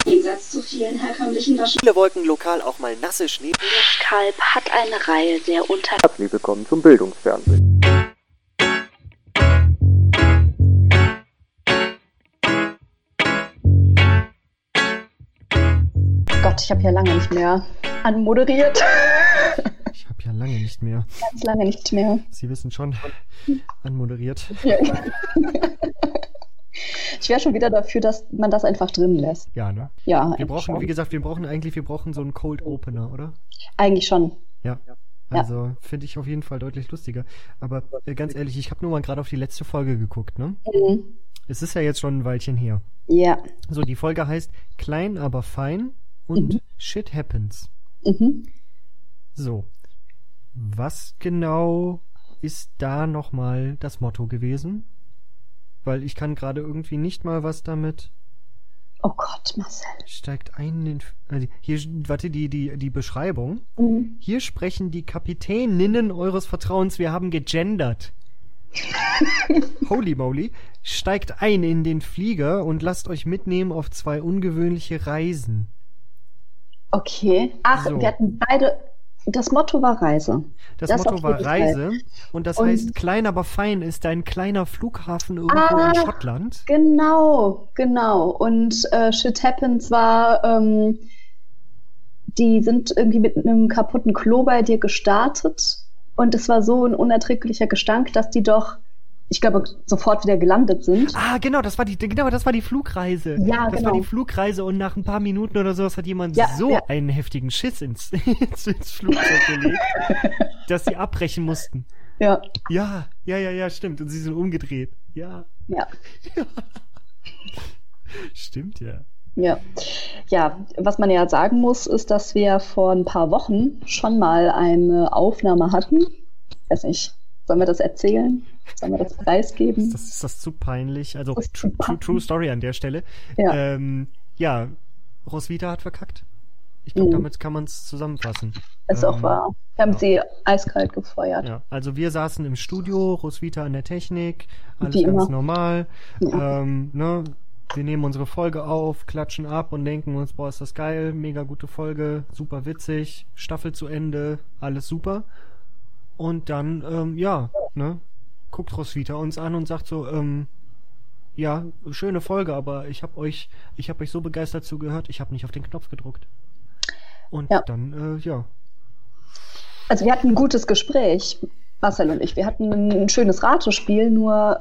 Im Gegensatz zu vielen herkömmlichen Waschen. Viele Wolken, lokal auch mal nasse Schnee. Kalb hat eine Reihe sehr Herzlich willkommen zum Bildungsfernsehen. Gott, ich habe ja lange nicht mehr anmoderiert. Ich habe ja lange nicht mehr. Ganz lange nicht mehr. Sie wissen schon, anmoderiert. Ja. Ich wäre schon wieder dafür, dass man das einfach drin lässt. Ja, ne? Ja, wir brauchen, wie gesagt, wir brauchen so einen Cold Opener, oder? Eigentlich schon. Ja. Also finde ich auf jeden Fall deutlich lustiger. Aber ganz ehrlich, ich habe nur mal gerade auf die letzte Folge geguckt, ne? Mhm. Es ist ja jetzt schon ein Weilchen her. Ja. So, die Folge heißt Klein, aber fein und Shit Happens. Mhm. So. Was genau ist da nochmal das Motto gewesen? Weil ich kann gerade irgendwie nicht mal was damit. Oh Gott, Marcel. Steigt ein in den... hier, warte, die Beschreibung. Mhm. Hier sprechen die Kapitäninnen eures Vertrauens. Wir haben gegendert. Holy moly. Steigt ein in den Flieger und lasst euch mitnehmen auf 2 ungewöhnliche Reisen. Okay. Ach, So. wir hatten beide... Das Motto war Reise. Das auf Motto war jeden Reise Fall. und das Und- heißt, klein aber fein ist ein kleiner Flughafen irgendwo in Schottland. Genau. Und Shit Happens war, die sind irgendwie mit einem kaputten Klo bei dir gestartet und es war so ein unerträglicher Gestank, dass die doch, ich glaube, sofort wieder gelandet sind. Ah, genau, das war die Flugreise. Ja, das genau. war die Flugreise und nach ein paar Minuten oder sowas hat jemand Ja, so ja. einen heftigen Schiss ins Flugzeug gelegt, dass sie abbrechen mussten. Ja. Ja, stimmt. Und sie sind umgedreht. Ja. Stimmt, ja. Ja, was man ja sagen muss, ist, dass wir vor ein paar Wochen schon mal eine Aufnahme hatten. Weiß nicht, sollen wir das erzählen? Sollen wir das preisgeben? Ist das zu peinlich? Also, Das ist zu true Story an der Stelle. Ja. Ja, Roswitha hat verkackt. Ich glaube, damit kann man es zusammenfassen. Ist auch wahr. Wir haben ja. sie eiskalt gefeuert. Ja, also wir saßen im Studio, Roswitha an der Technik, alles Wie ganz immer. normal. Ja. Wir nehmen unsere Folge auf, klatschen ab und denken uns, boah, ist das geil, mega gute Folge, super witzig, Staffel zu Ende, alles super. Und dann, guckt Roswitha uns an und sagt so, ja, schöne Folge, aber ich hab euch so begeistert zugehört, ich habe nicht auf den Knopf gedruckt. Und Ja. dann, Also wir hatten ein gutes Gespräch, Marcel und ich. Wir hatten ein schönes Ratespiel, nur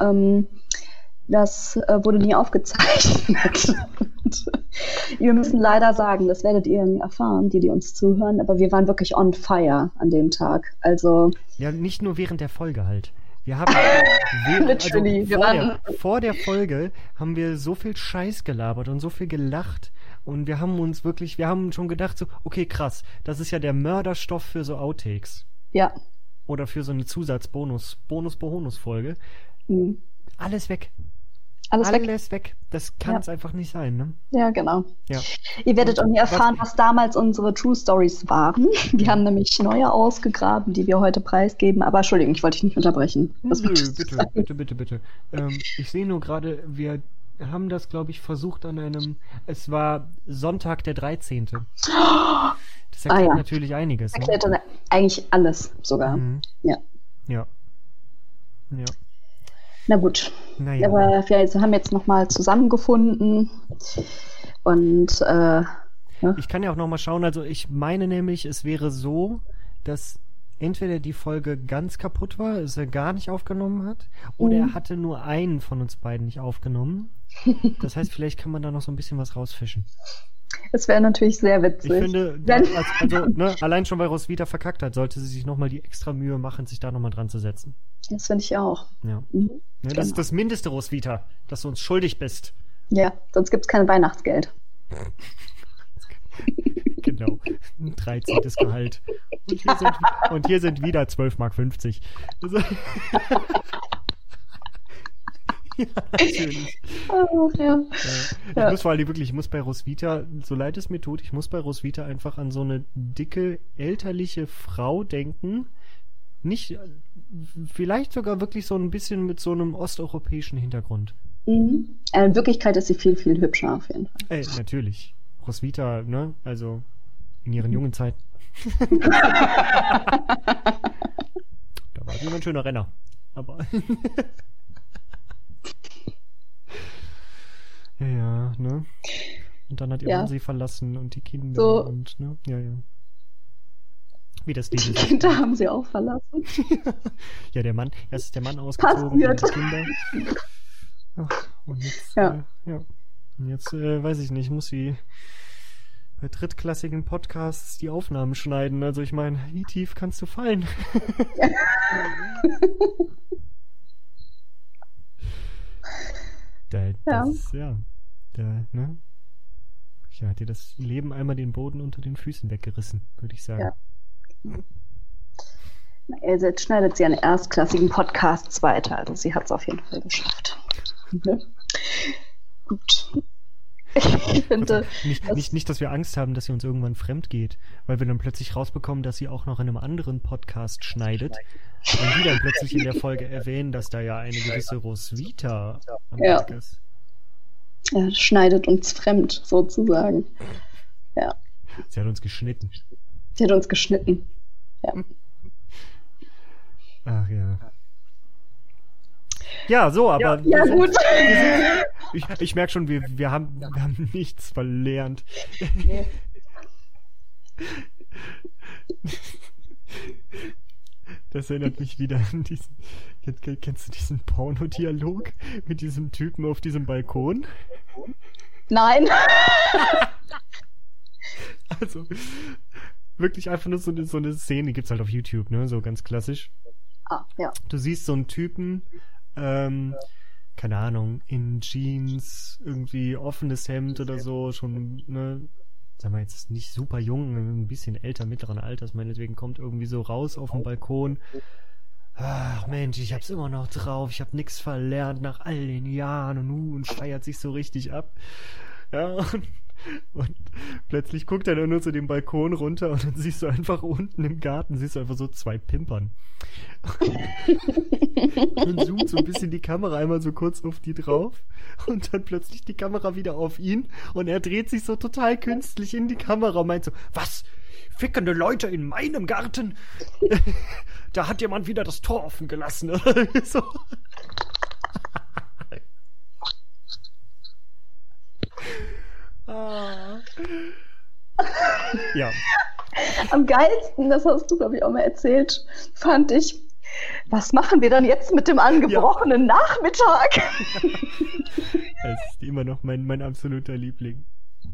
das wurde nie aufgezeichnet. Und wir müssen leider sagen, das werdet ihr nie erfahren, die uns zuhören, aber wir waren wirklich on fire an dem Tag. Also ja, nicht nur während der Folge halt. Wir haben Literally, wir vor der Folge haben wir so viel Scheiß gelabert und so viel gelacht und wir haben schon gedacht so, okay, krass, das ist ja der Mörderstoff für so Outtakes. ja. Oder für so eine Bonus-Folge. Mhm. Alles weg. Alles weg. weg. Das kann es einfach nicht sein, ne? Ja, genau. Ja. Ihr werdet auch nie erfahren, was damals unsere True Stories waren. Wir haben nämlich neue ausgegraben, die wir heute preisgeben. Aber Entschuldigung, ich wollte dich nicht unterbrechen. Was Nö, wolltest du sagen? bitte. Ich sehe nur gerade, wir haben das, glaube ich, versucht es war Sonntag der 13. Das erklärt ja. natürlich einiges. Ne? Erklärt dann eigentlich alles sogar. Mhm. Ja. Ja. Na gut. Naja. Aber wir haben jetzt nochmal zusammengefunden. Und Ich kann ja auch nochmal schauen, also ich meine nämlich, es wäre so, dass entweder die Folge ganz kaputt war, es er gar nicht aufgenommen hat, oder er hatte nur einen von uns beiden nicht aufgenommen. Das heißt, vielleicht kann man da noch so ein bisschen was rausfischen. es wäre natürlich sehr witzig. Ich finde, allein schon weil Roswitha verkackt hat, sollte sie sich nochmal die extra Mühe machen, sich da nochmal dran zu setzen. Das finde ich auch. Ja. Mhm. Ja, das ist das Mindeste, Roswitha, dass du uns schuldig bist. Ja, sonst gibt es kein Weihnachtsgeld. Genau. Ein 13. Gehalt. Und hier sind wieder 12,50 Mark. Ja, natürlich. Ich muss bei Roswitha, so leid es mir tut, einfach an so eine dicke, elterliche Frau denken. Nicht, vielleicht sogar wirklich so ein bisschen mit so einem osteuropäischen Hintergrund. Mhm. In Wirklichkeit ist sie viel, viel hübscher auf jeden Fall. Natürlich. Roswitha, ne? Also in ihren jungen Zeiten. Da war sie immer ein schöner Renner. Aber ja, ne? Und dann hat ihr Mann sie verlassen und die Kinder So. und, ne? Ja. Wie das Die Lied ist. Kinder haben sie auch verlassen. Ja, erst ist der Mann ausgezogen Passiert. und die Kinder. Ach, und jetzt, Ja. Und jetzt, weiß ich nicht, muss sie bei drittklassigen Podcasts die Aufnahmen schneiden. Also ich meine, wie tief kannst du fallen? Ne? Ja, hat dir das Leben einmal den Boden unter den Füßen weggerissen, würde ich sagen. Ja. Also jetzt schneidet sie an erstklassigen Podcasts weiter. Also sie hat es auf jeden Fall geschafft. Gut. Ich finde, nicht, dass wir Angst haben, dass sie uns irgendwann fremd geht, weil wir dann plötzlich rausbekommen, dass sie auch noch in einem anderen Podcast schneidet und die dann plötzlich in der Folge erwähnen, dass da ja eine gewisse Roswitha am Werk ist. Ja, schneidet uns fremd, sozusagen. Ja. Sie hat uns geschnitten. Sie hat uns geschnitten. Ja. Ach ja. Ja, so, aber Ja, gut. Ich merke schon, wir haben nichts verlernt. Nee. Das erinnert mich wieder an diesen. Kennst du diesen Pornodialog mit diesem Typen auf diesem Balkon? Nein. Also, wirklich einfach nur so eine Szene, gibt's halt auf YouTube, ne? So ganz klassisch. Ah, ja. Du siehst so einen Typen, keine Ahnung, in Jeans, irgendwie offenes Hemd oder so, schon, ne, sagen wir jetzt nicht super jung, ein bisschen älter, mittleren Alters, meinetwegen, kommt irgendwie so raus auf den Balkon. Ach Mensch, ich hab's immer noch drauf, ich hab nix verlernt nach all den Jahren und feiert sich so richtig ab. Ja, und plötzlich guckt er dann nur zu dem Balkon runter und dann siehst du einfach unten im Garten, siehst du einfach so 2 Pimpern. Und zoomt so ein bisschen die Kamera einmal so kurz auf die drauf und dann plötzlich die Kamera wieder auf ihn und er dreht sich so total künstlich in die Kamera und meint so, was? Fickende Leute in meinem Garten? Da hat jemand wieder das Tor offen gelassen. So. Ja. Am geilsten, das hast du, glaube ich, auch mal erzählt, fand ich, was machen wir dann jetzt mit dem angebrochenen Nachmittag? Das ist immer noch mein absoluter Liebling.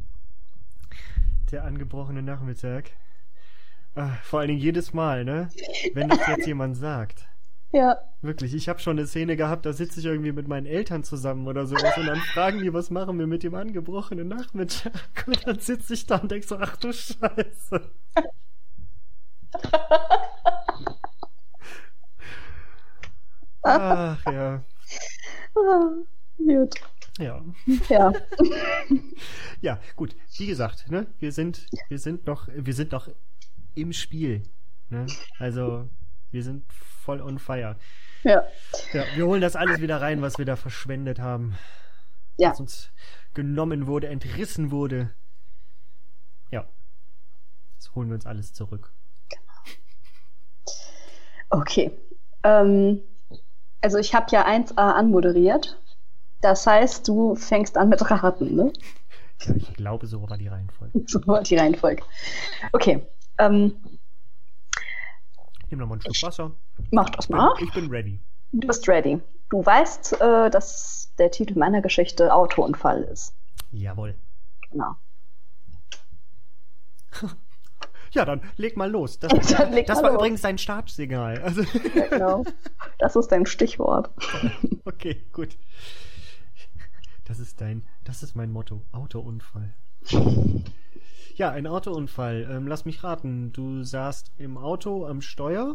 Der angebrochene Nachmittag. Vor allen Dingen jedes Mal, ne? Wenn das jetzt jemand sagt. Ja. Wirklich, ich habe schon eine Szene gehabt, da sitze ich irgendwie mit meinen Eltern zusammen oder sowas und dann fragen die, was machen wir mit dem angebrochenen Nachmittag? Und dann sitze ich da und denk so, ach du Scheiße. Ach ja. Gut. Ja. Ja. Ja, gut. Wie gesagt, ne, wir sind noch im Spiel. Ne? Also, wir sind voll on fire. Ja. Ja, wir holen das alles wieder rein, was wir da verschwendet haben. Ja. Was uns genommen wurde, entrissen wurde. Ja. Das holen wir uns alles zurück. Okay. Also ich habe ja 1a anmoderiert. Das heißt, du fängst an mit Raten, ne? Ja, ich glaube, so war die Reihenfolge. So war die Reihenfolge. Okay. Nimm noch mal einen Schluck Wasser. Mach das mal. Ich bin ready. Du bist ready. Du weißt, dass der Titel meiner Geschichte Autounfall ist. Jawohl. Genau. Ja, dann leg mal los. Das Dann war übrigens dein Startsignal. Also Ja, genau. Das ist dein Stichwort. okay, gut. Das ist mein Motto. Autounfall. Ja, ein Autounfall. Lass mich raten. Du saßt im Auto am Steuer?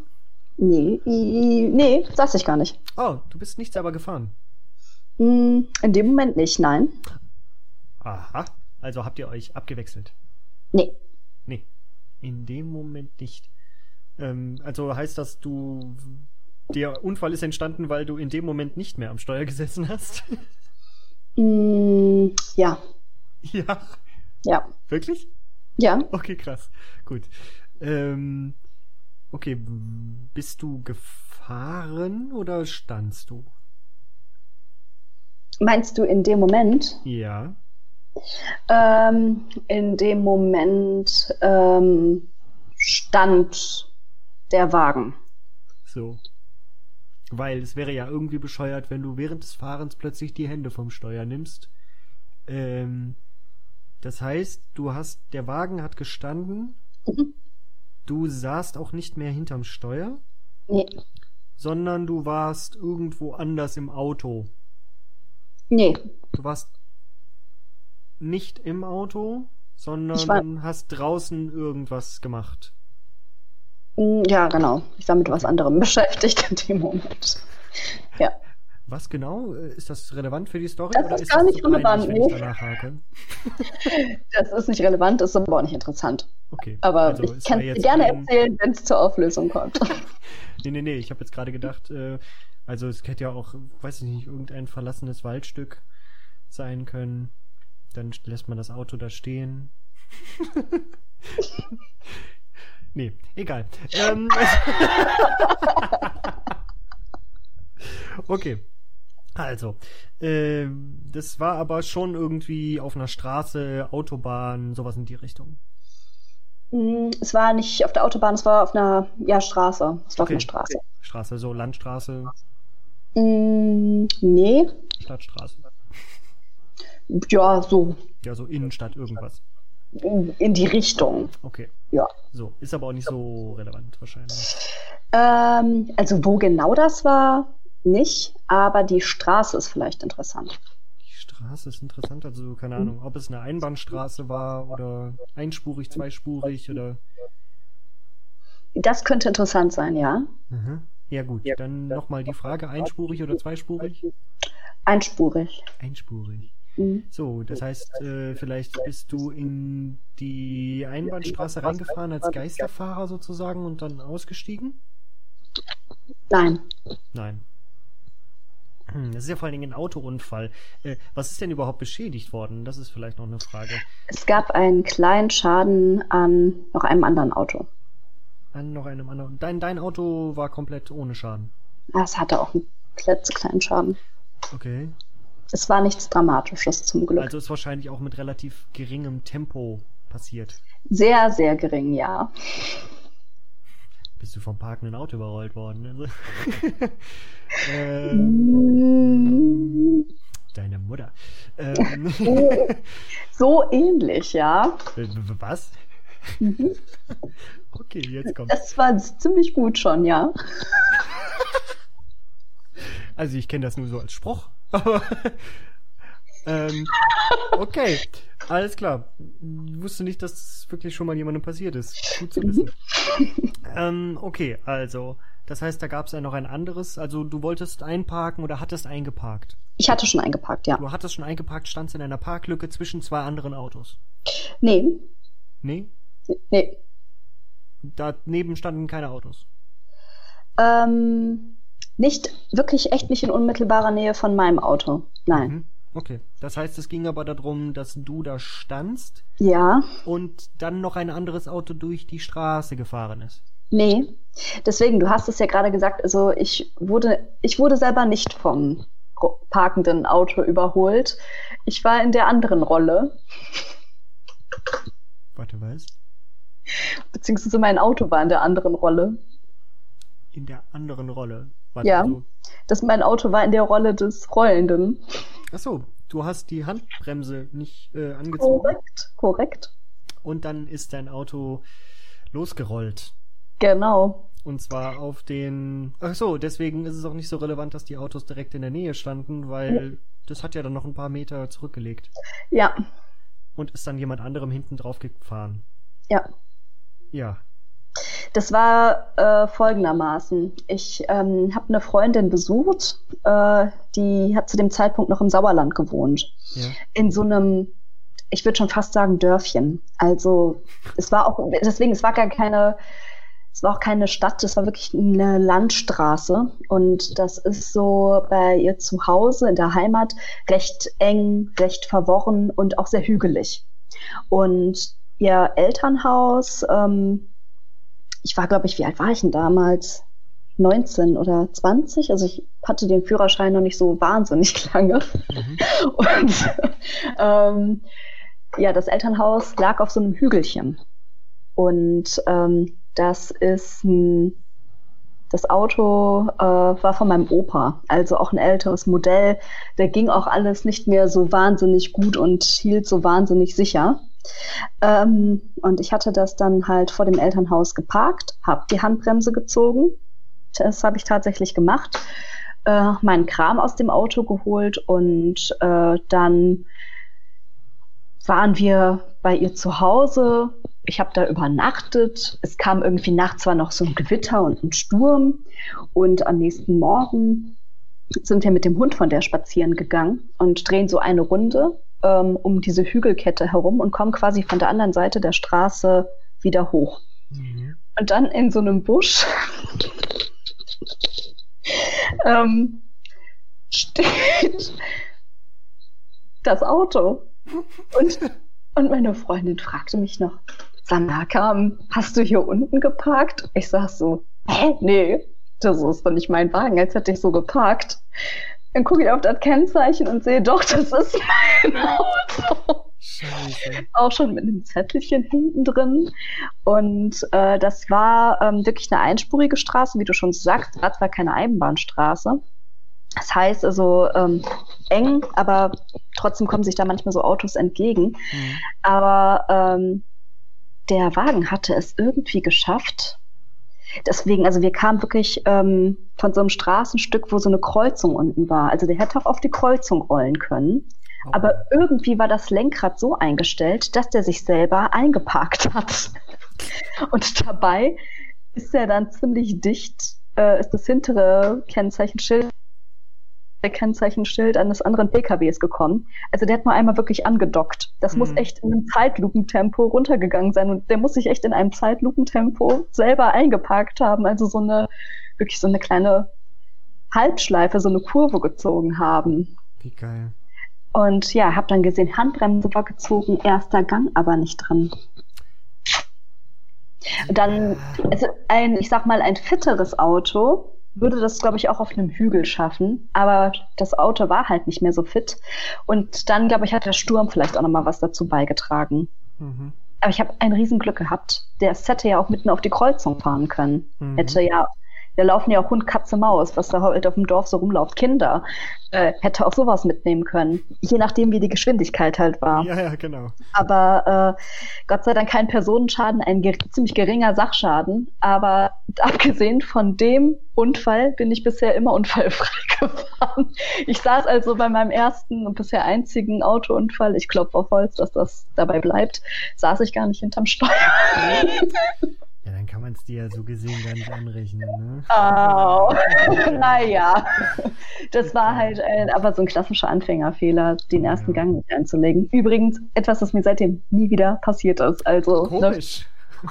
Nee, saß ich gar nicht. Oh, du bist nicht selber gefahren. In dem Moment nicht, nein. Aha. Also habt ihr euch abgewechselt? Nee. Nee. In dem Moment nicht. Also heißt das, der Unfall ist entstanden, weil du in dem Moment nicht mehr am Steuer gesessen hast? Ja. Ja. Ja. Wirklich? Ja. Okay, krass. Gut. Okay, bist du gefahren oder standst du? Meinst du in dem Moment? Ja. In dem Moment stand der Wagen. So. Weil es wäre ja irgendwie bescheuert, wenn du während des Fahrens plötzlich die Hände vom Steuer nimmst. Das heißt, der Wagen hat gestanden, du saßt auch nicht mehr hinterm Steuer, Nee. sondern du warst irgendwo anders im Auto. Nee. Du warst nicht im Auto, sondern hast draußen irgendwas gemacht. Ja, genau. Ich war mit was anderem beschäftigt in dem Moment. Ja. Was genau? Ist das relevant für die Story? Das oder ist ist gar das nicht zu peinlich, relevant, wenn ich nee. danach hake? Das ist nicht relevant, ist aber auch nicht interessant. Okay. Aber also ich es kann war es jetzt dir gerne kein- erzählen, wenn es zur Auflösung kommt. Nee, ich habe jetzt gerade gedacht, also es hätte ja auch, weiß ich nicht, irgendein verlassenes Waldstück sein können. Dann lässt man das Auto da stehen. Nee, egal. Okay. Also, das war aber schon irgendwie auf einer Straße, Autobahn, sowas in die Richtung. Es war nicht auf der Autobahn, es war auf einer Straße. Es war auf Okay. einer Straße. Straße, so Landstraße, Nee. Stadtstraße. Ja, so Ja, so Innenstadt, irgendwas. in die Richtung. Okay. Ja. So, ist aber auch nicht so relevant wahrscheinlich. Also wo genau das war, nicht, aber die Straße ist vielleicht interessant. Die Straße ist interessant, also keine Ahnung, ob es eine Einbahnstraße war oder einspurig, zweispurig oder... Das könnte interessant sein, ja. Mhm. Ja gut, dann nochmal die Frage, einspurig oder zweispurig? Einspurig. Einspurig. Mhm. So, das heißt, vielleicht bist du in die Einbahnstraße reingefahren als Geisterfahrer sozusagen und dann ausgestiegen? Nein. Nein. Das ist ja vor allen Dingen ein Autounfall. Was ist denn überhaupt beschädigt worden? Das ist vielleicht noch eine Frage. Es gab einen kleinen Schaden an noch einem anderen Auto. An noch einem anderen. Dein Auto war komplett ohne Schaden. Es hatte auch einen klitzekleinen Schaden. Okay. Es war nichts Dramatisches zum Glück. Also ist wahrscheinlich auch mit relativ geringem Tempo passiert. Sehr, sehr gering, ja. Bist du vom parkenden Auto überrollt worden? Also deine Mutter. So ähnlich, ja. Was? Okay, jetzt kommt. Das war ziemlich gut schon, ja. Also ich kenne das nur so als Spruch. Aber okay, alles klar. Ich wusste nicht, dass das wirklich schon mal jemandem passiert ist. Gut zu wissen. Okay, also das heißt, da gab es ja noch ein anderes. Also du wolltest einparken oder hattest eingeparkt? Ich hatte schon eingeparkt, ja. Du hattest schon eingeparkt, standst in einer Parklücke zwischen zwei anderen Autos. Nee. Nee? Nee. Daneben standen keine Autos. Nicht, wirklich echt nicht in unmittelbarer Nähe von meinem Auto. Nein. Mhm. Okay, das heißt, es ging aber darum, dass du da standst Ja. und dann noch ein anderes Auto durch die Straße gefahren ist. Nee. Deswegen, du hast es ja gerade gesagt, also ich wurde selber nicht vom parkenden Auto überholt. Ich war in der anderen Rolle. Warte, was? Beziehungsweise mein Auto war in der anderen Rolle. In der anderen Rolle? Warte, Ja. also- Mein Auto war in der Rolle des Rollenden. Achso, du hast die Handbremse nicht angezogen Korrekt. und dann ist dein Auto losgerollt. Genau. Und zwar auf den... Achso, deswegen ist es auch nicht so relevant, dass die Autos direkt in der Nähe standen, weil das hat ja dann noch ein paar Meter zurückgelegt. Ja. Und ist dann jemand anderem hinten drauf gefahren. Ja. Ja. Das war folgendermaßen. Ich habe eine Freundin besucht, die hat zu dem Zeitpunkt noch im Sauerland gewohnt. Ja. In so einem, ich würde schon fast sagen, Dörfchen. Also es war auch keine Stadt, es war wirklich eine Landstraße. Und das ist so bei ihr zu Hause in der Heimat recht eng, recht verworren und auch sehr hügelig. Und ihr Elternhaus, ich war, glaube ich, wie alt war ich denn damals? 19 oder 20, also ich hatte den Führerschein noch nicht so wahnsinnig lange. Und das Elternhaus lag auf so einem Hügelchen. Und das Auto war von meinem Opa, also auch ein älteres Modell. Da ging auch alles nicht mehr so wahnsinnig gut und hielt so wahnsinnig sicher. Und ich hatte das dann halt vor dem Elternhaus geparkt, habe die Handbremse gezogen. Das habe ich tatsächlich gemacht, meinen Kram aus dem Auto geholt und dann waren wir bei ihr zu Hause. Ich habe da übernachtet. Es kam irgendwie nachts zwar noch so ein Gewitter und ein Sturm und am nächsten Morgen sind wir mit dem Hund von der spazieren gegangen und drehen so eine Runde um diese Hügelkette herum und kommen quasi von der anderen Seite der Straße wieder hoch. Mhm. Und dann in so einem Busch steht das Auto. Und meine Freundin fragte mich noch, Sanaka, hast du hier unten geparkt? Ich sag so, nee, das ist doch nicht mein Wagen, als hätte ich so geparkt. Dann gucke ich auf das Kennzeichen und sehe, doch, das ist mein Auto. Scheiße. Auch schon mit einem Zettelchen hinten drin. Und das war wirklich eine einspurige Straße, wie du schon sagst, war zwar keine Eisenbahnstraße. Das heißt also eng, aber trotzdem kommen sich da manchmal so Autos entgegen. Mhm. Aber der Wagen hatte es irgendwie geschafft. Deswegen, also wir kamen wirklich von so einem Straßenstück, wo so eine Kreuzung unten war. Also der hätte auch auf die Kreuzung rollen können. Oh. Aber irgendwie war das Lenkrad so eingestellt, dass der sich selber eingeparkt hat. Und dabei ist er dann ziemlich dicht, ist das hintere Kennzeichenschild eines anderen PKWs gekommen. Also der hat nur einmal wirklich angedockt. Das muss echt in einem Zeitlupentempo runtergegangen sein und der muss sich echt in einem Zeitlupentempo selber eingeparkt haben. Also wirklich so eine kleine Halbschleife, so eine Kurve gezogen haben. Wie geil. Und ja, hab dann gesehen, Handbremse war gezogen, erster Gang aber nicht drin. Und dann, also ein fitteres Auto würde das, glaube ich, auch auf einem Hügel schaffen. Aber das Auto war halt nicht mehr so fit. Und dann, glaube ich, hat der Sturm vielleicht auch nochmal was dazu beigetragen. Mhm. Aber ich habe ein Riesenglück gehabt. Der hätte ja auch mitten auf die Kreuzung fahren können. Mhm. Da laufen ja auch Hund, Katze, Maus, was da halt auf dem Dorf so rumläuft. Kinder. Hätte auch sowas mitnehmen können. Je nachdem, wie die Geschwindigkeit halt war. Ja, genau. Aber Gott sei Dank kein Personenschaden, ein ziemlich geringer Sachschaden. Aber abgesehen von dem Unfall bin ich bisher immer unfallfrei gefahren. Ich saß also bei meinem ersten und bisher einzigen Autounfall, ich klopfe auf Holz, dass das dabei bleibt, saß ich gar nicht hinterm Steuer. Ja, dann kann man es dir ja so gesehen gar nicht anrechnen, ne? Oh, naja. Das war halt aber so ein klassischer Anfängerfehler, den ersten Gang nicht einzulegen. Übrigens, etwas, das mir seitdem nie wieder passiert ist. Also, komisch.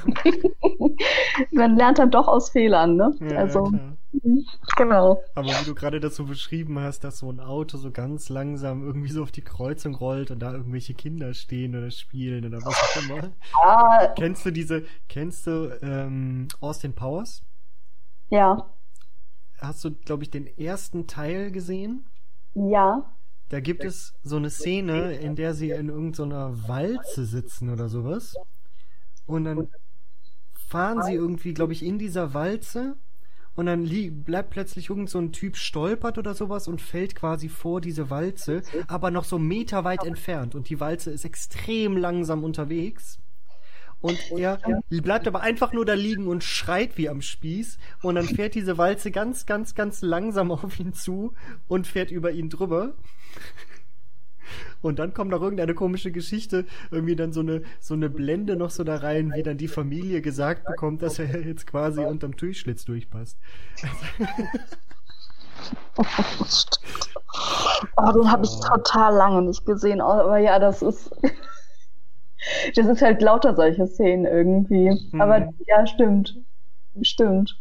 Man lernt dann doch aus Fehlern, ne? Ja, also, klar. Genau. Aber wie du gerade das so beschrieben hast, dass so ein Auto so ganz langsam irgendwie so auf die Kreuzung rollt und da irgendwelche Kinder stehen oder spielen oder was auch immer. Kennst du Austin Powers? Ja. Hast du, glaube ich, den ersten Teil gesehen? Ja. Da gibt es so eine Szene, in der sie in irgendeiner Walze sitzen oder sowas. Und dann fahren sie irgendwie, glaube ich, in dieser Walze und dann bleibt plötzlich irgend so ein Typ stolpert oder sowas und fällt quasi vor diese Walze, aber noch so meterweit entfernt und die Walze ist extrem langsam unterwegs und er bleibt aber einfach nur da liegen und schreit wie am Spieß und dann fährt diese Walze ganz, ganz, ganz langsam auf ihn zu und fährt über ihn drüber. Und dann kommt noch irgendeine komische Geschichte, irgendwie dann so eine Blende noch so da rein, wie dann die Familie gesagt bekommt, dass er jetzt quasi unterm Durchschlitz durchpasst. Den habe ich total lange nicht gesehen, aber ja, das ist halt lauter solche Szenen irgendwie. Aber ja, stimmt.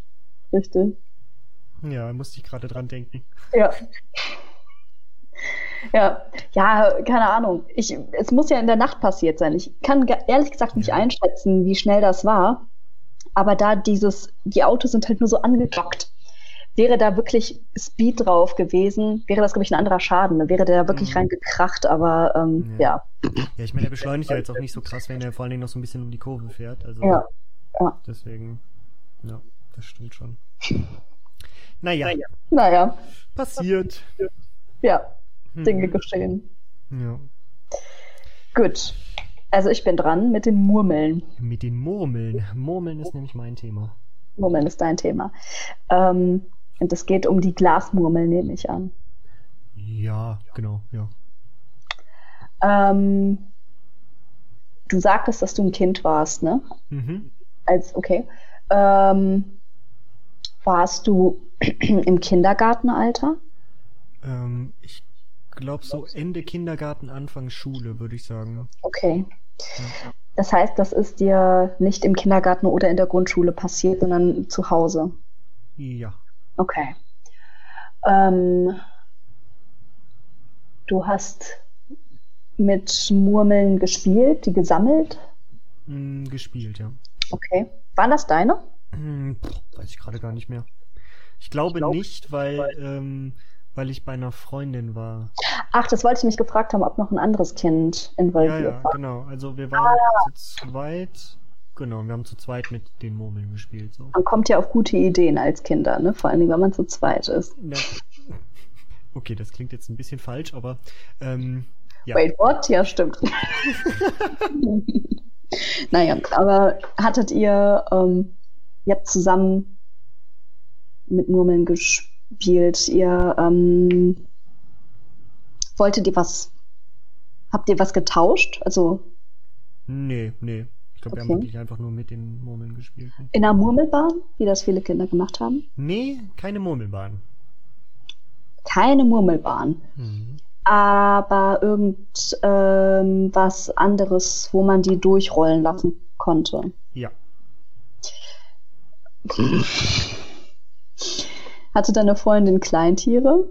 Richtig. Ja, musste ich gerade dran denken. Ja. Ja, ja, keine Ahnung. Es muss ja in der Nacht passiert sein. Ich kann ehrlich gesagt nicht einschätzen, wie schnell das war. Aber da die Autos sind halt nur so angedockt. Wäre da wirklich Speed drauf gewesen, wäre das, glaube ich, ein anderer Schaden. Da wäre der da wirklich reingekracht, aber ja. Ja, ich meine, der beschleunigt ja jetzt auch nicht so krass, wenn er vor allen Dingen noch so ein bisschen um die Kurve fährt. Also Ja. deswegen, ja, das stimmt schon. Naja, Naja, passiert. ja, Dinge geschehen. Ja. Gut. Also ich bin dran mit den Murmeln. Mit den Murmeln. Murmeln ist nämlich mein Thema. Murmeln ist dein Thema. Und es geht um die Glasmurmel, nehme ich an. Ja, genau, ja. Du sagtest, dass du ein Kind warst, ne? Mhm. Okay. Warst du im Kindergartenalter? Ich glaube so Ende Kindergarten, Anfang Schule, würde ich sagen. Okay. Ja. Das heißt, das ist dir nicht im Kindergarten oder in der Grundschule passiert, sondern zu Hause. Ja. Okay. Du hast mit Murmeln gespielt, die gesammelt? Gespielt, ja. Okay. Waren das deine? Weiß ich gerade gar nicht mehr. Ich glaube nicht, weil ich bei einer Freundin war. Ach, das wollte ich mich gefragt haben, ob noch ein anderes Kind involviert Ja, war. genau. Also wir waren zu zweit. Genau, wir haben zu zweit mit den Murmeln gespielt. So. Man kommt ja auf gute Ideen als Kinder, ne? Vor allem, wenn man zu zweit ist. Ja. Okay, das klingt jetzt ein bisschen falsch, aber ja. Wait, what? Ja, stimmt. Naja, aber ihr habt zusammen mit Murmeln gespielt, habt ihr was getauscht? Also Nee. Ich glaube, wir haben Okay. wirklich einfach nur mit den Murmeln gespielt. in einer Murmelbahn, wie das viele Kinder gemacht haben? Nee, keine Murmelbahn. Keine Murmelbahn, Mhm. aber was anderes, wo man die durchrollen lassen konnte. Ja. Hatte deine Freundin Kleintiere?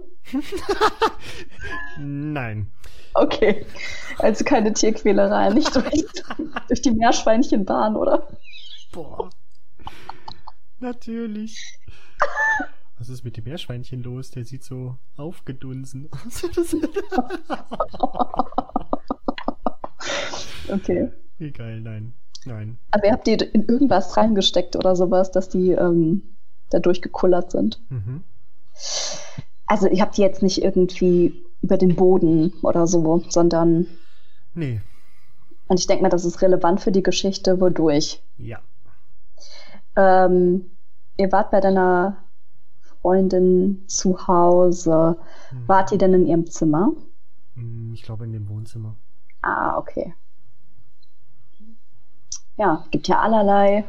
Nein. Okay, also keine Tierquälerei, nicht durch die Meerschweinchenbahn, oder? Boah. Natürlich. Was ist mit dem Meerschweinchen los? Der sieht so aufgedunsen aus. Okay. Egal, nein. Aber ihr habt die in irgendwas reingesteckt oder sowas, dass die da durchgekullert sind. Mhm. Also ihr habt die jetzt nicht irgendwie über den Boden oder so, sondern, Nee. und ich denke mal, das ist relevant für die Geschichte, wodurch. Ja. Ihr wart bei deiner Freundin zu Hause. Wart ihr denn in ihrem Zimmer? Ich glaube in dem Wohnzimmer. Ah, okay. Ja, gibt ja allerlei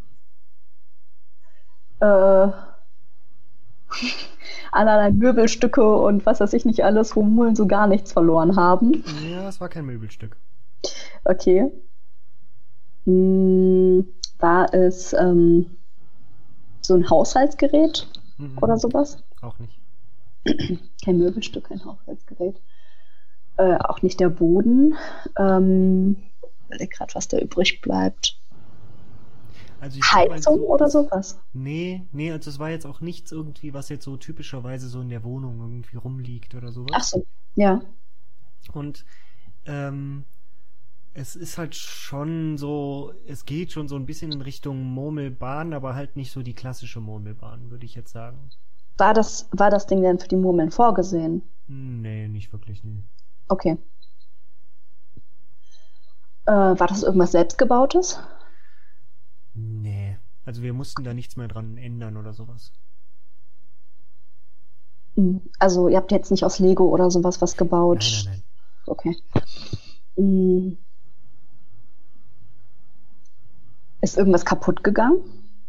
Möbelstücke und was weiß ich nicht alles, wo Murmeln so gar nichts verloren haben. Ja, es war kein Möbelstück. Okay. War es so ein Haushaltsgerät oder sowas? Auch nicht. Kein Möbelstück, kein Haushaltsgerät. Auch nicht der Boden. Überleg grad, was da übrig bleibt. Also ich glaub, Heizung oder sowas? Nee, also es war jetzt auch nichts irgendwie, was jetzt so typischerweise so in der Wohnung irgendwie rumliegt oder sowas. Ach so, ja. Und es ist halt schon so, es geht schon so ein bisschen in Richtung Murmelbahn, aber halt nicht so die klassische Murmelbahn, würde ich jetzt sagen. War das Ding denn für die Murmeln vorgesehen? Nee, nicht wirklich, nee. Okay. War das irgendwas Selbstgebautes? Nee. Also wir mussten da nichts mehr dran ändern oder sowas. Also ihr habt jetzt nicht aus Lego oder sowas was gebaut? Nein. Okay. Ist irgendwas kaputt gegangen?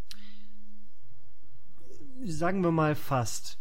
Sagen wir mal fast.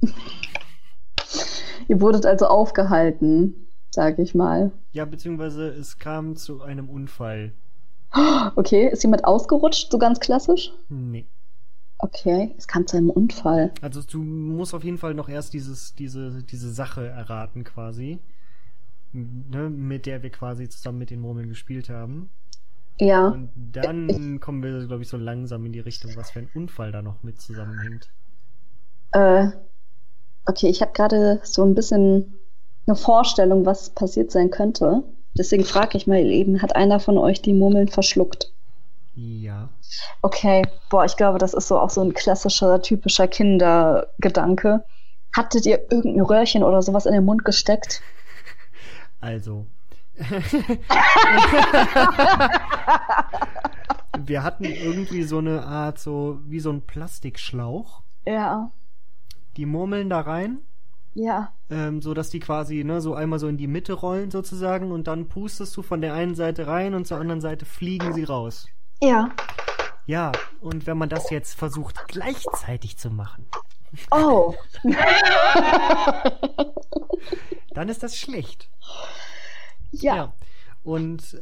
Ihr wurdet also aufgehalten, sag ich mal. Ja, beziehungsweise es kam zu einem Unfall. Okay, ist jemand ausgerutscht, so ganz klassisch? Nee. Okay, es kam zu einem Unfall. Also du musst auf jeden Fall noch erst diese Sache erraten quasi, ne, mit der wir quasi zusammen mit den Murmeln gespielt haben. Ja. Und dann kommen wir, glaube ich, so langsam in die Richtung, was für ein Unfall da noch mit zusammenhängt. Okay, ich habe gerade so ein bisschen eine Vorstellung, was passiert sein könnte. Deswegen frage ich mal eben, hat einer von euch die Murmeln verschluckt? Ja. Okay, boah, ich glaube, das ist so auch so ein klassischer, typischer Kindergedanke. Hattet ihr irgendein Röhrchen oder sowas in den Mund gesteckt? Also. Wir hatten irgendwie so eine Art, so wie so ein Plastikschlauch. Ja. Die Murmeln da rein. Ja. So dass die quasi, ne, so einmal so in die Mitte rollen sozusagen und dann pustest du von der einen Seite rein und zur anderen Seite fliegen sie raus. Ja. Ja, und wenn man das jetzt versucht gleichzeitig zu machen, Oh. dann ist das schlecht. Ja. Und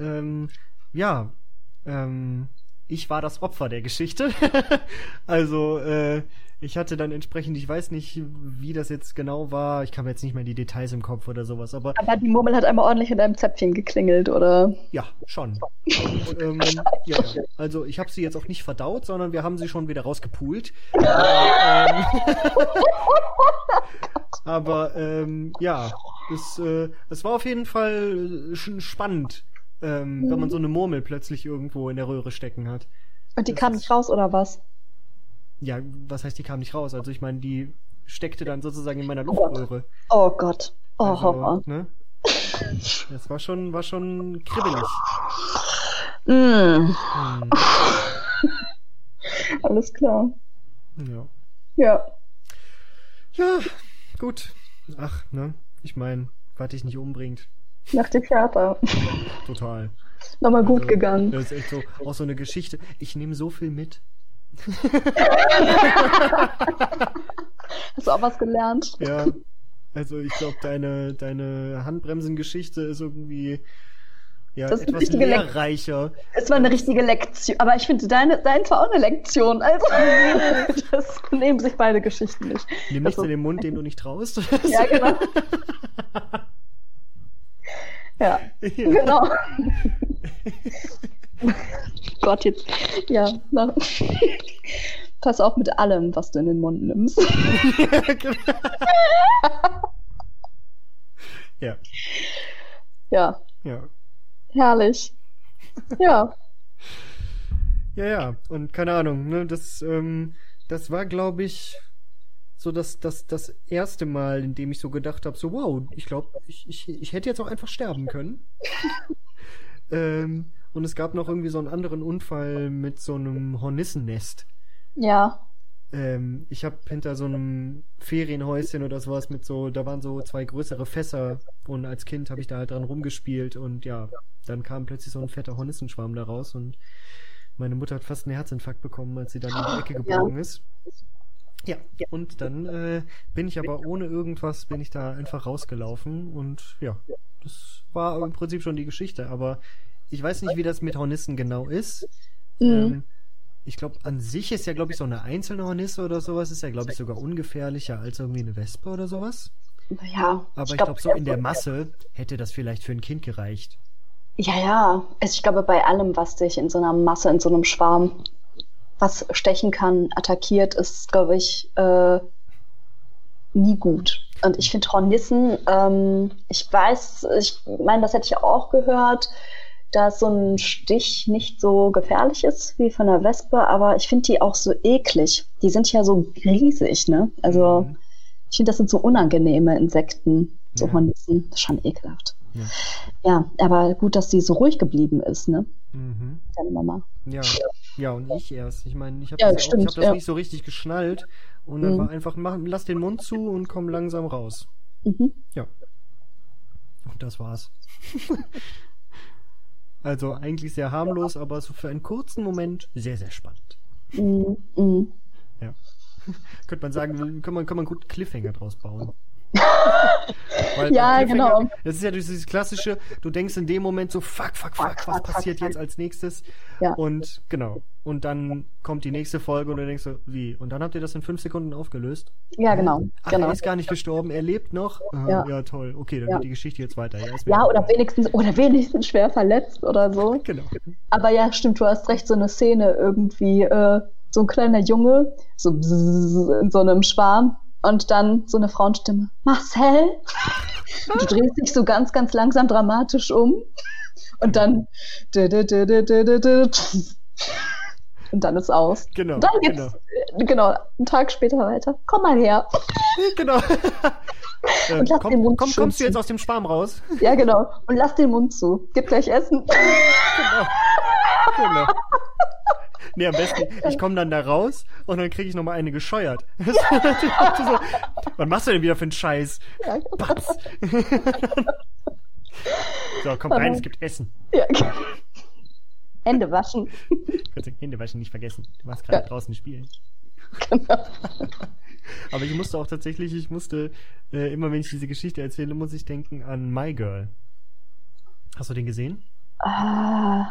ich war das Opfer der Geschichte. Also ich hatte dann entsprechend, ich weiß nicht, wie das jetzt genau war, ich habe jetzt nicht mehr die Details im Kopf oder sowas, aber Die Murmel hat einmal ordentlich in deinem Zäpfchen geklingelt, oder? ja, schon. Und, ja. Also ich habe sie jetzt auch nicht verdaut, sondern wir haben sie schon wieder rausgepult. Aber ja, es war auf jeden Fall spannend, wenn man so eine Murmel plötzlich irgendwo in der Röhre stecken hat. Und die kam nicht raus, oder was? Ja, was heißt, die kam nicht raus? Also ich meine, die steckte dann sozusagen in meiner Luftröhre. Oh Gott. Oh, Also, Horror. ne? Das war schon kribbelig. Mm. Alles klar. Ja. Ja. Ja, gut. Ach, ne? Ich meine, was dich nicht umbringt. Nach dem Theater. Total. Nochmal gut Also, gegangen. Das ist echt so, auch so eine Geschichte. Ich nehme so viel mit. Hast du auch was gelernt? Ja. Also ich glaube, deine Handbremsengeschichte ist irgendwie ja Das ist eine etwas richtige lehrreicher. Es war eine richtige Lektion. Aber ich finde, dein war auch eine Lektion. Also, das nehmen sich beide Geschichten nicht. Nimm nichts in den Mund, den du nicht traust. Ja, genau. Ja, genau. Gott, jetzt. Ja, na. Pass auf mit allem, was du in den Mund nimmst. Ja. Ja, Ja. herrlich. Ja. Ja. Und keine Ahnung, ne, das war, glaube ich, so das erste Mal, in dem ich so gedacht habe, so wow, ich glaube, ich hätte jetzt auch einfach sterben können. Und es gab noch irgendwie so einen anderen Unfall mit so einem Hornissennest. Ja. Ich habe hinter so einem Ferienhäuschen oder sowas da waren so 2 größere Fässer und als Kind habe ich da halt dran rumgespielt und ja, dann kam plötzlich so ein fetter Hornissenschwarm da raus und meine Mutter hat fast einen Herzinfarkt bekommen, als sie dann in die Ecke gebogen ist. Ja, und dann bin ich aber ohne irgendwas, bin ich da einfach rausgelaufen und ja, das war im Prinzip schon die Geschichte, aber ich weiß nicht, wie das mit Hornissen genau ist. Ich glaube, an sich ist ja, glaube ich, so eine einzelne Hornisse oder sowas, ist ja, glaube ich, sogar ungefährlicher als irgendwie eine Wespe oder sowas. Ja. Aber ich glaube, so in der Masse hätte das vielleicht für ein Kind gereicht. Ja. Also ich glaube, bei allem, was dich in so einer Masse, in so einem Schwarm, was stechen kann, attackiert, ist, glaube ich, nie gut. Und ich finde Hornissen, ich meine, das hätte ich auch gehört, dass so ein Stich nicht so gefährlich ist wie von einer Wespe, aber ich finde die auch so eklig. Die sind ja so riesig, ne? Also ich finde, das sind so unangenehme Insekten, so Hornissen. Das ist schon ekelhaft. Ja, aber gut, dass die so ruhig geblieben ist, ne? Deine Mama. Ja, und ich erst. Ich meine, ich habe das nicht so richtig geschnallt und dann war einfach, lass den Mund zu und komm langsam raus. Ja. Und das war's. Also eigentlich sehr harmlos, aber so für einen kurzen Moment sehr, sehr spannend. Ja. Könnte man sagen, kann man gut Cliffhanger draus bauen. Weil Ja, der Cliffhanger, genau. Das ist ja dieses klassische, du denkst in dem Moment so, fuck, was passiert jetzt als nächstes? Ja. Und genau. Und dann kommt die nächste Folge und du denkst so, wie? Und dann habt ihr das in 5 Sekunden aufgelöst? Ja, genau. Ach, genau. er ist gar nicht gestorben, er lebt noch? Ja. Ja, toll. Okay, dann Ja. geht die Geschichte jetzt weiter. Ja, ist Ja, mir- oder wenigstens schwer verletzt oder so. Genau. Aber ja, stimmt, du hast recht, so eine Szene irgendwie, so ein kleiner Junge, so bzzz, in so einem Schwarm und dann so eine Frauenstimme, Marcel? Und du drehst dich so ganz, ganz langsam dramatisch um und dann und dann ist aus. Genau, Und dann geht's, genau, einen Tag später weiter. Komm mal her. Genau. Und lass den Mund kommst du schützen. jetzt aus dem Schwarm raus? Ja, genau. Und lass den Mund zu. Gib gleich Essen. Genau. Nee, am besten, ich komme dann da raus und dann kriege ich nochmal eine gescheuert. Das ist natürlich auch so, was machst du denn wieder für einen Scheiß? Ja, Batz. So, komm rein, es gibt Essen. ja. Hände waschen. Kannst du Hände waschen nicht vergessen. Du warst gerade Ja. draußen spielen. Genau. Aber ich musste auch tatsächlich, immer wenn ich diese Geschichte erzähle, muss ich denken an My Girl. Hast du den gesehen? Ah,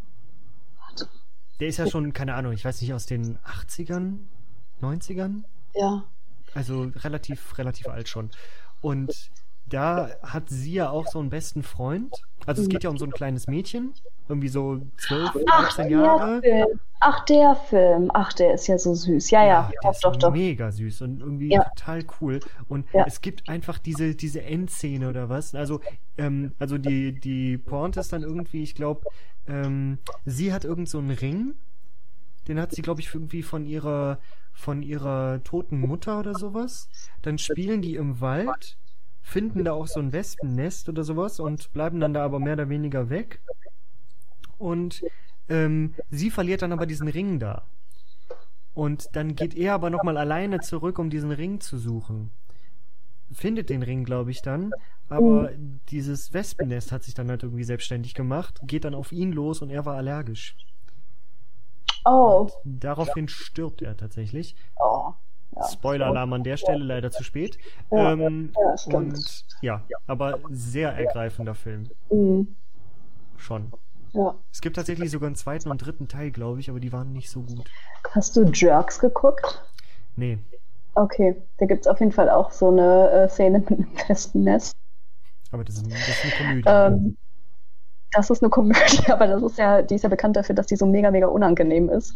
Der ist ja schon, keine Ahnung, ich weiß nicht, aus den 80ern, 90ern? ja. Also relativ alt schon. Und da hat sie ja auch so einen besten Freund. Also es geht ja um so ein kleines Mädchen, irgendwie so 12, 13 Jahre. Der Film. Ach, der ist ja so süß. Ja, der ist doch. mega süß und irgendwie Ja. total cool. Und Ja. es gibt einfach diese Endszene oder was. Also die Pointe ist dann irgendwie, ich glaube, sie hat irgend so einen Ring. Den hat sie, glaube ich, irgendwie von ihrer toten Mutter oder sowas. Dann spielen die im Wald, finden da auch so ein Wespennest oder sowas und bleiben dann da aber mehr oder weniger weg. Und sie verliert dann aber diesen Ring da. Und dann geht er aber nochmal alleine zurück, um diesen Ring zu suchen. Findet den Ring, glaube ich, dann. Aber dieses Wespennest hat sich dann halt irgendwie selbstständig gemacht, geht dann auf ihn los und er war allergisch. Oh. Daraufhin stirbt er tatsächlich. Oh. Ja. Spoiler-Alarm an der Stelle, leider zu spät. Ja, stimmt. Und ja, aber sehr ergreifender Film. Mhm. Schon. Ja. Es gibt tatsächlich sogar einen zweiten und dritten Teil, glaube ich, aber die waren nicht so gut. Hast du Jerks geguckt? Nee. Okay, da gibt es auf jeden Fall auch so eine Szene mit einem Wespennest. Aber das ist eine Komödie. Das ist eine Komödie, aber die ist ja bekannt dafür, dass die so mega, mega unangenehm ist.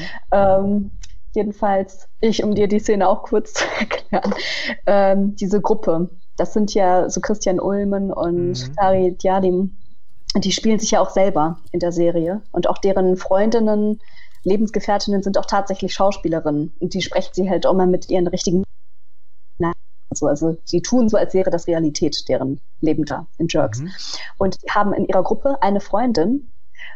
Jedenfalls, um dir die Szene auch kurz zu erklären, diese Gruppe, das sind ja so Christian Ulmen und Dari Diadim, die spielen sich ja auch selber in der Serie und auch deren Freundinnen, Lebensgefährtinnen sind auch tatsächlich Schauspielerinnen und die sprechen sie halt auch mal mit ihren richtigen Namen. Also sie tun so, als wäre das Realität, deren Leben da in Jerks. Und die haben in ihrer Gruppe eine Freundin,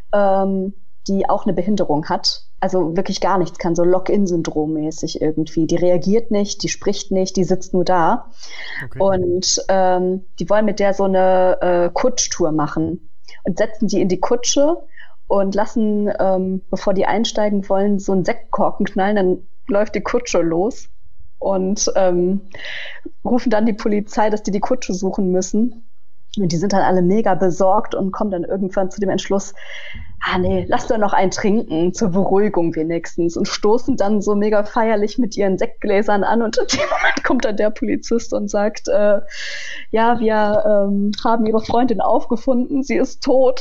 die auch eine Behinderung hat, also wirklich gar nichts kann, so Lock-in-Syndrom-mäßig irgendwie. Die reagiert nicht, die spricht nicht, die sitzt nur da. Okay. Und die wollen mit der so eine Kutschtour machen und setzen die in die Kutsche und lassen, bevor die einsteigen wollen, so einen Sektkorken knallen, dann läuft die Kutsche los und rufen dann die Polizei, dass die Kutsche suchen müssen. Und die sind dann alle mega besorgt und kommen dann irgendwann zu dem Entschluss, nee, lass doch noch einen trinken, zur Beruhigung wenigstens. Und stoßen dann so mega feierlich mit ihren Sektgläsern an. Und in dem Moment kommt dann der Polizist und sagt, ja, wir haben ihre Freundin aufgefunden, sie ist tot.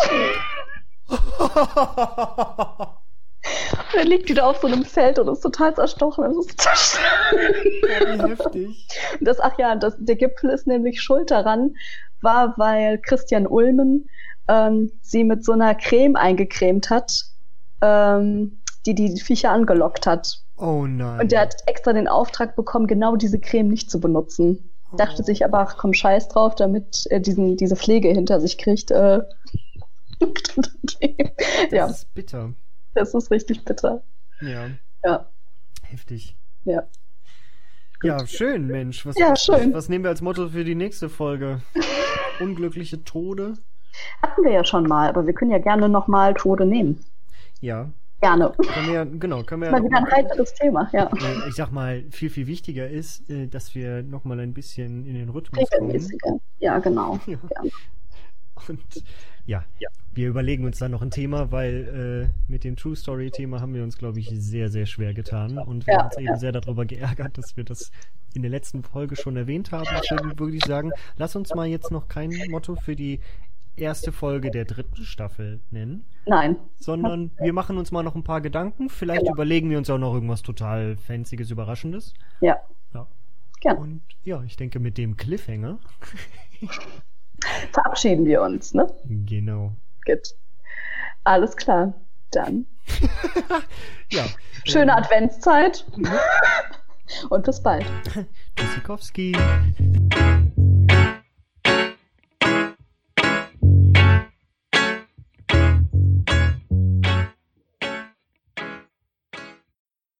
Und dann liegt die da auf so einem Feld und ist total zerstochen. Das ist total Wie heftig. Der Gipfel ist nämlich schuld daran, weil Christian Ulmen sie mit so einer Creme eingecremt hat, die Viecher angelockt hat. Oh nein. Und der hat extra den Auftrag bekommen, genau diese Creme nicht zu benutzen. Dachte sich aber, ach komm, scheiß drauf, damit er diese Pflege hinter sich kriegt. Das Ja, ist bitter. das ist richtig bitter. Ja. Ja, Heftig. ja. Ja, schön, Mensch. Schön. Was nehmen wir als Motto für die nächste Folge? Unglückliche Tode? Hatten wir ja schon mal, aber wir können ja gerne nochmal Tode nehmen. Ja. Gerne. Können wir Mal wieder ein heiteres Thema, ja. Ich sag mal, viel, viel wichtiger ist, dass wir nochmal ein bisschen in den Rhythmus kommen. Regelmäßiger. Ja, genau. Ja. Ja. Und ja, wir überlegen uns dann noch ein Thema, weil mit dem True Story Thema haben wir uns, glaube ich, sehr, sehr schwer getan. Und wir haben uns eben sehr darüber geärgert, dass wir das in der letzten Folge schon erwähnt haben. Deswegen würde ich sagen, lass uns mal jetzt noch kein Motto für die erste Folge der 3. Staffel nennen. Nein. Sondern wir machen uns mal noch ein paar Gedanken. Vielleicht überlegen wir uns auch noch irgendwas total Fancyes, Überraschendes. Ja. Gerne. Und ja, ich denke, mit dem Cliffhanger verabschieden wir uns, ne? Genau. Gut. Alles klar. Dann. Ja. Schöne Adventszeit. Und bis bald. Tschüssikowski.